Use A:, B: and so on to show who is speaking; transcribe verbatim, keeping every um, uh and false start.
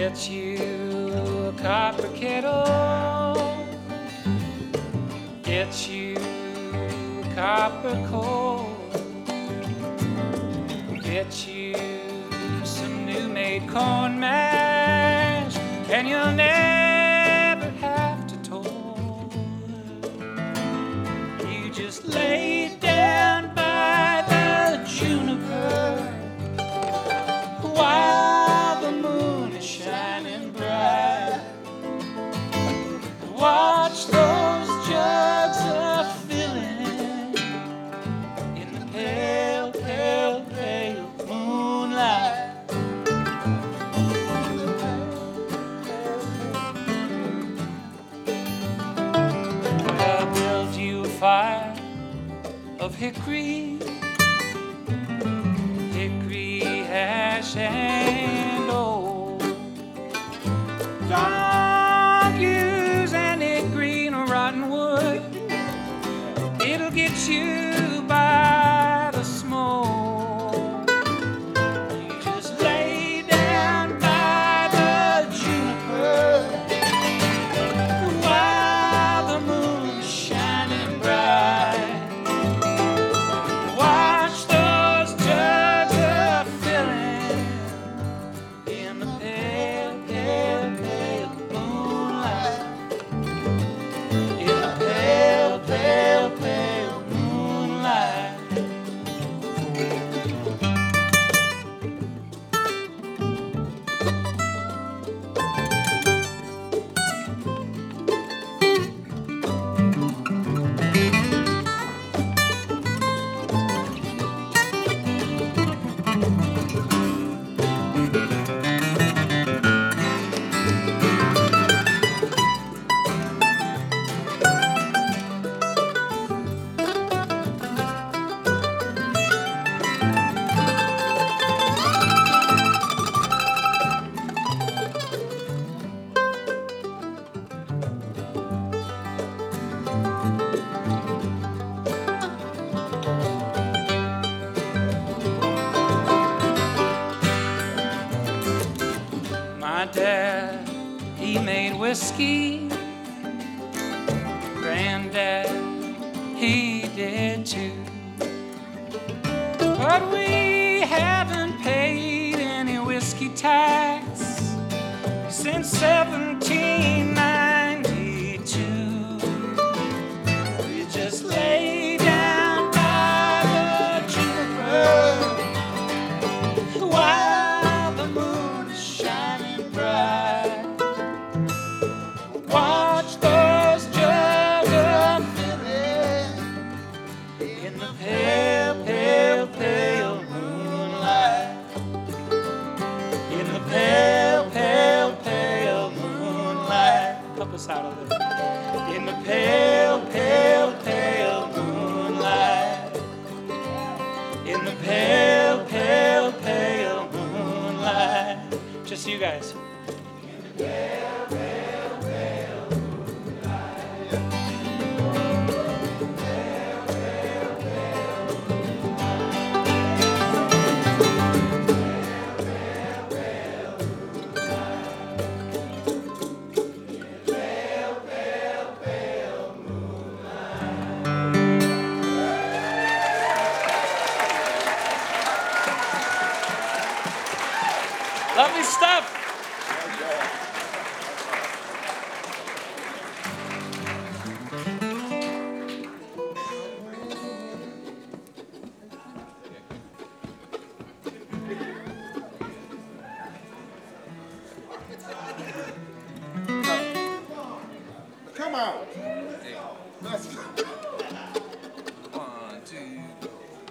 A: Get you a copper kettle, get you a copper coal, get you some new made corn mash, and you'll never have to toil. You just lay down by the juniper while the moon is shining bright. Watch those jugs a-filling in the pale, pale, pale moonlight. I'll build you a fire of hickory, hickory ash and old. Don't use any green or rotten wood, it'll get you by the smoke. You just lay down by the juniper while the moon's shining bright. Watch those jugs a-filling in the pale, pale, pale moonlight. In the pale, pale, pale moonlight. My dad, he made whiskey. Granddad, he did too. But we haven't paid any whiskey tax since seventeen ninety-two. We just lay down by the juniper while the moon is shining bright. Watch those jugs a-filling in the pale, pale, pale moonlight. In the pale, pale, pale moonlight. Help us out a little. In the pale, pale, pale moonlight. In the pale, pale, pale moonlight. Just you guys. Lovely stuff.
B: Come out.